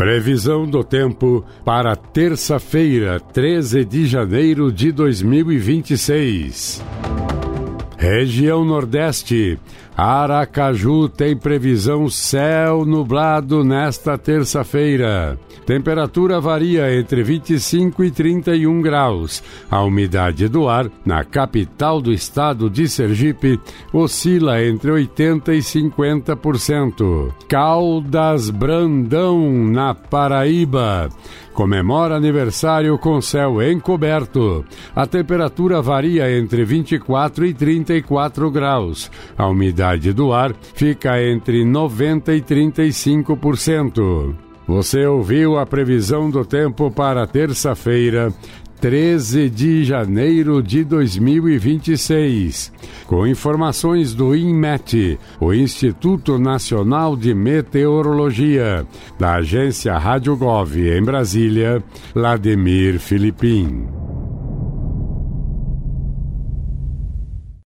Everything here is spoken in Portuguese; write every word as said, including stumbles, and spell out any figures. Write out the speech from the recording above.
Previsão do tempo para terça-feira, treze de janeiro de dois mil e vinte e seis. Região Nordeste. Aracaju tem previsão céu nublado nesta terça-feira. Temperatura varia entre vinte e cinco e trinta e um graus. A umidade do ar na capital do estado de Sergipe oscila entre oitenta e cinquenta por cento. Caldas Brandão, na Paraíba. Comemora aniversário com céu encoberto. A temperatura varia entre vinte e quatro e trinta e quatro graus. A umidade do ar fica entre noventa e trinta e cinco por cento. Você ouviu a previsão do tempo para terça-feira, treze de janeiro de dois mil e vinte e seis. Com informações do INMET, o Instituto Nacional de Meteorologia, da agência Rádio Gov em Brasília, Vladimir Filipim.